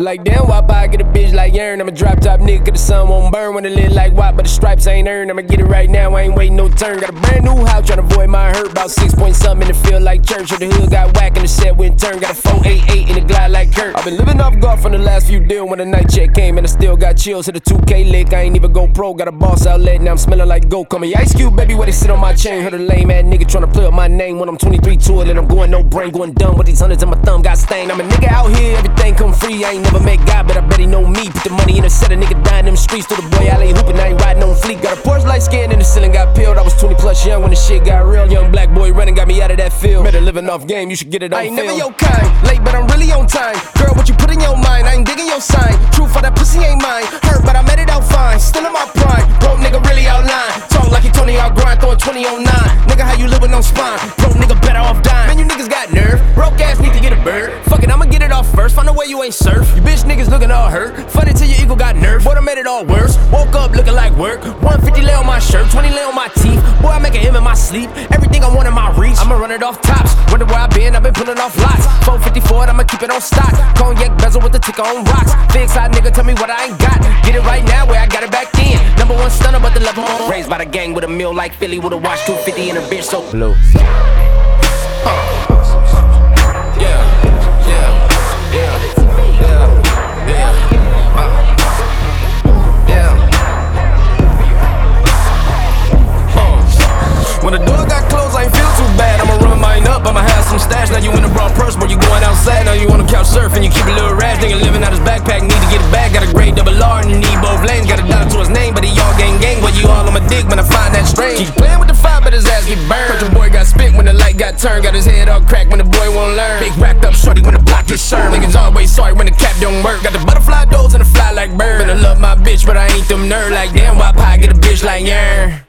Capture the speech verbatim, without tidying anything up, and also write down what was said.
Like damn, why I get a bitch like Yearn? I'm a drop top nigga, the sun won't burn when it lit like what, but the stripes ain't earned. I'ma get it right now, I ain't waiting no turn. Got a brand new house, tryna avoid my hurt. About six point something in the field like church. Or the hood got whack and the set went turn. Got a four eighty-eight in the glide like Kurt. I've been living off golf from the last few deals. When the night check came and I still got chills. Hit a two K lick, I ain't even go pro. Got a boss outlet, now I'm smelling like gold. Call me Ice Cube, baby, where they sit on my chain. Heard a lame ass nigga tryna play up my name. When I'm twenty-three to it and I'm going no brain, going dumb with these hundreds in my thumb got stained. I'm a nigga out here, everything come free. I ain't never met God, but I bet he know me. Put the money in a set, a nigga dying in them streets. Through the boy alley hooping, I ain't riding on fleek. Got a Porsche light skin in the ceiling, got peeled. I was twenty plus young when the shit got real. Young black boy running got me out of that field. Better living off game, you should get it on I ain't film. Never your kind, late but I'm really on time. Girl, what you put in your mind, I ain't digging your sign. Truth for that pussy ain't mine. Hurt but I made it out fine, still in my prime. Broke nigga really outline, talk like he Tony out grind, throwing twenty oh nine. Nigga, how you live with no spine? Broke nigga better off dying. Man, you niggas got nerve, broke ass need to get a bird. Fuck it, I'ma get it off first, find a way you ain't surf. You bitch niggas looking all hurt, funny till your ego got nerve. Boy, I made it all worse, woke up looking like work. One fifty lay on my shirt, twenty lay on my teeth. Boy, I make a M in my sleep, everything I want in my reach. I'ma run it off tops, wonder where I been, I've been pulling off lots. Four fifty-four, I'ma keep it on stock. Cognac bezel with the ticker on rocks. Big side nigga, tell me what I ain't got. Get it right now where I got it back then. Number one stunner, but the level on. Raised by the gang with a meal like Philly with a watch two fifty in her bitch, so blue. When the door got closed, I ain't feel too bad. I'ma run mine up, I'ma have some stash. Now you in a broad purse, but you going outside. Now you on the couch surfing, you keep a little rash. Nigga living out his backpack, need to get it back. Got a grade double R and you need both lanes. Got a dollar to his name, but he all gang gang. But you all on my dick when I find that strange. Keep playing with the fire, but his ass get burned. But your boy got spit when the light got turned. Got his head all cracked when the boy won't learn. Big racked up shorty when the block gets served. Niggas always sorry when the cap don't work. Got the butterfly doors and the fly like bird. And I love my bitch, but I ain't them nerd. Like damn, why pie get a bitch like Yearn?